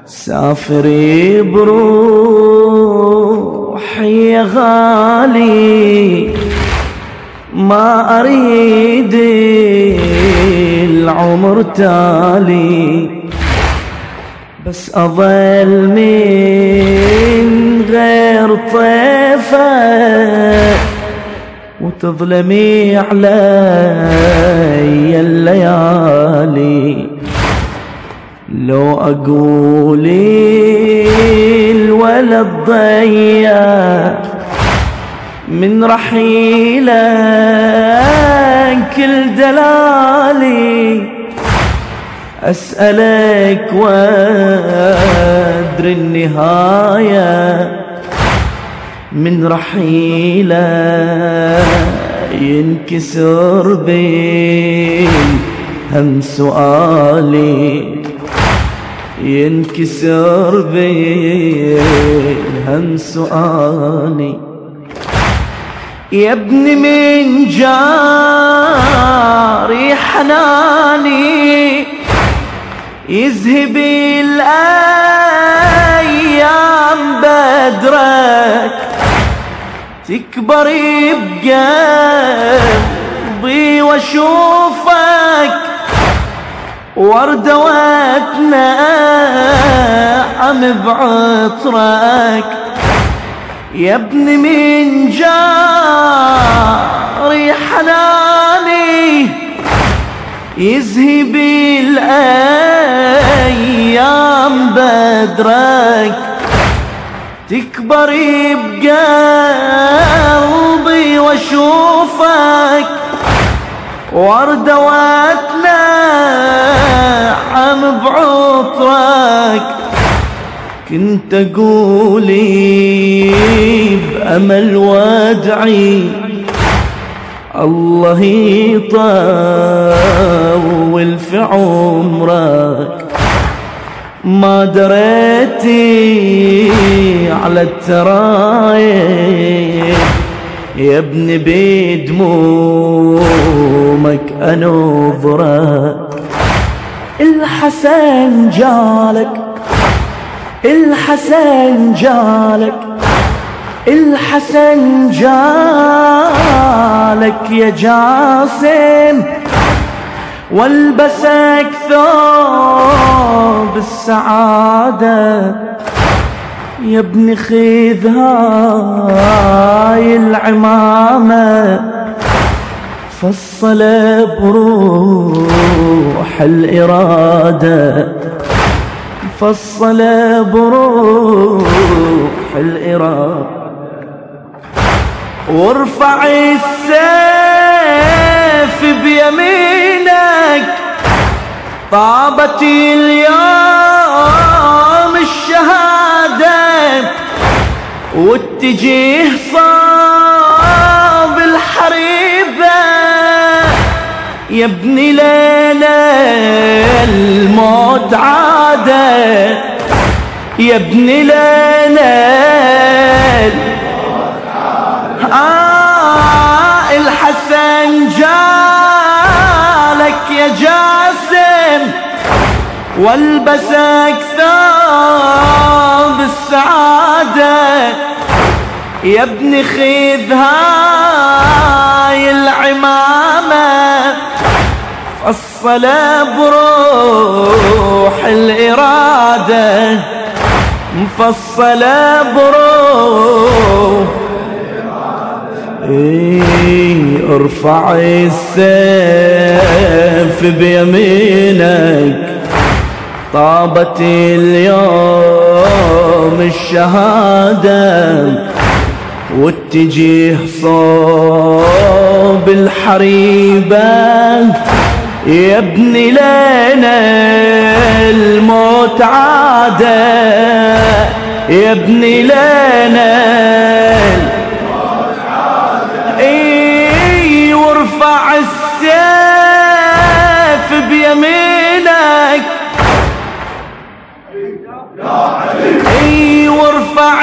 سافري بروحي يا غالي، ما أريد العمر تالي، بس أظل من غير طيفة وتظلمي علي الليالي. لو أقول الولد ضيع من رحيلك كل دلالي، أسألك وأدري النهاية من رحيلك ينكسر بي هم سؤالي، ينكسر بي هم سؤالي. يا ابني من جاري حناني يذهب الأيام بدرك، تكبري بقلبي واشوفك وردة واتنعم بعطرك. يا ابني من جاري حناني يذهب الأيام بدرك، تكبري بقلبي واشوفك وردة واتنعم بعطرك. كنت أقولي بأمل وادعي الله يطول في عمرك، ما دريتي على الترايب يا ابني بدمومك أنظرك. الحسن جالك، الحسن جالك، الحسن جالك يا جاسم، والبسك ثوب السعادة. يا ابني خذ هاي العمامة فصل بروح الإرادة، فصل بروح الإرادة. وارفع السيف بيمينك، طابت اليوم الشهادة، واتجيه صاب الحريبة. يا ابني ليلة الموت عادة، يا ابني ليلة الحسن جالك يا جاسم، والبسك ثوب السعادة. يا ابني خذ هاي العمامة فصل بروح الإرادة، مفصل بروح ارفع السيف بيمينك، طابت اليوم الشهادة، واتجيه صوب الحريبة. يا ابني لنا الموت عادة، يا ابني لنا الموت عادة. وارفع السيف بيمينك، وارفع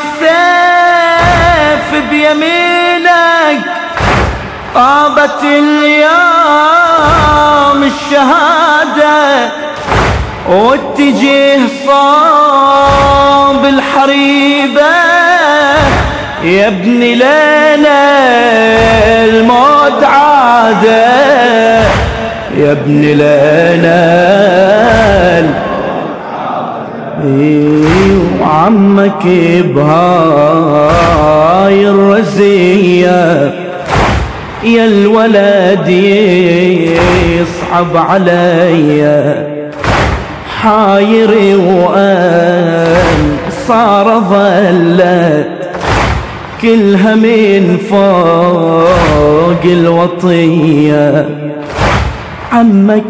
السيف بيمينك، طابت اليوم الشهادة، واتجه صار يا ابني لنا الموت عادة، يا ابني لنا وعمك بهاي الرزية يا الولد يصعب عليا، حايري وأن صار ظلت كلها من فوق الوطية. عمك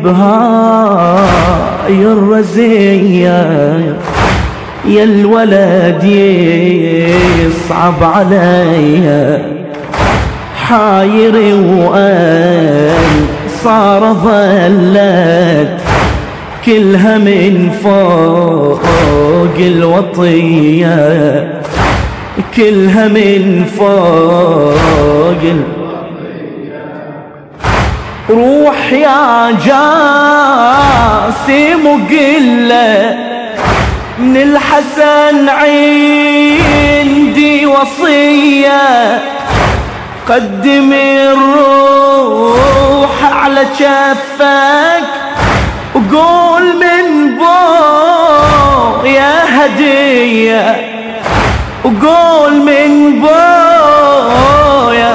بهاي الرزية يا الولد يصعب عليا، حايري وأن صار ظلت كلها من فوق الوطية، كلها من فوق روح يا جاسم وقله من الحسن عندي وصية، قدم الروح على جفك وقول من بو يا هدية، وقول من بو يا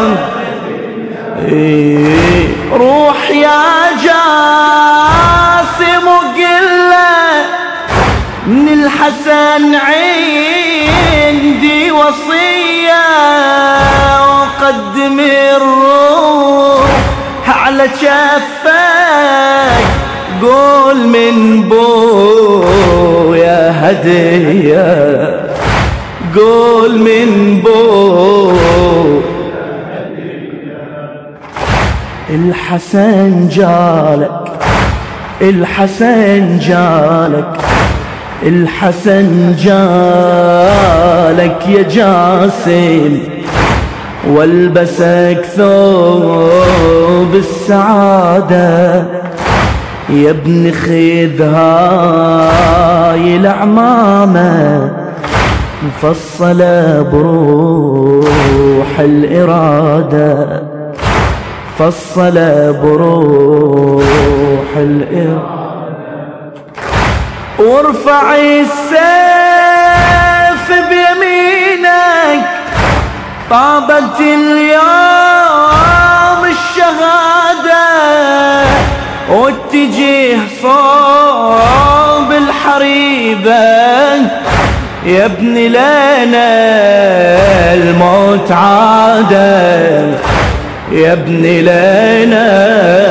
روح يا جاسم وقله من الحسن عندي وصية، وقدم الروح على جفك قول من بو يا هدية، قول من بو. الحسن جالك، الحسن جالك، الحسن جالك يا جاسم، والبسك ثوب السعادة، يا ابن خذ هاي العمامة مفصلة بروح الإرادة، فصل بروح الإرادة، وارفع السيف بيمينك، طابت اليوم الشهادة، واتجه صوب الحريبة، يا ابن لنا الموت عادة، يا ابن لنا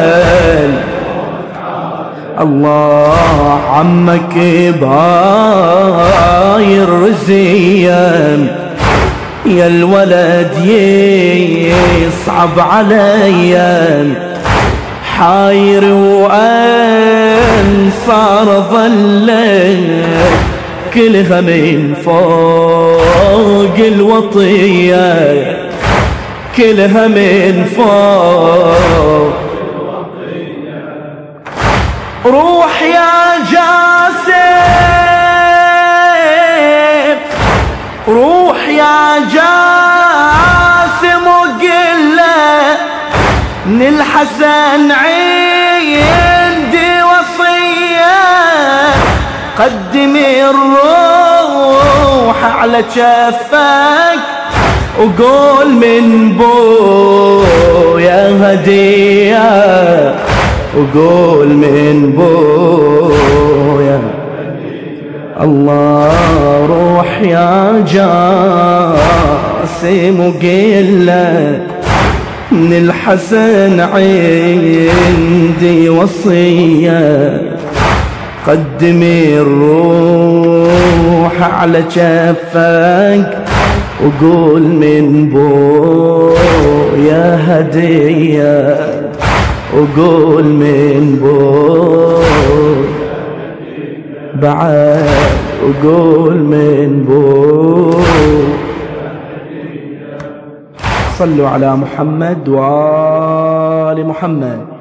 الله. عمك بهاي الرزية يا الولد يصعب عليا، حاير وأن صار ظلت كلها من فوق الوطية، كلها من فوق. روح يا جاسم، روح يا جاسم وقله من الحسن عندي وصية، قدم الروح على جفك وقول من بو يا هدية، وقول من بو يا الله. روح يا جاسم وقله من الحسن عندي وصية، قدم الروح على جفك وقول من بو يا هدية، وقول من بو بعد، وقول من بو. صلوا على محمد وآل محمد.